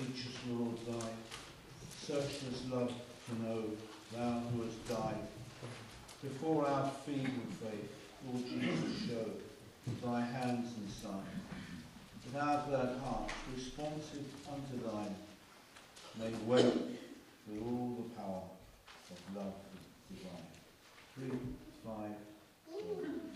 teach us, Lord, thy searchless love to know, thou who hast died. Before our feeble faith, Lord Jesus, show thy hands and side, that our glad hearts, responsive unto thine, may wake with all the power of love divine. 3, 5, 4.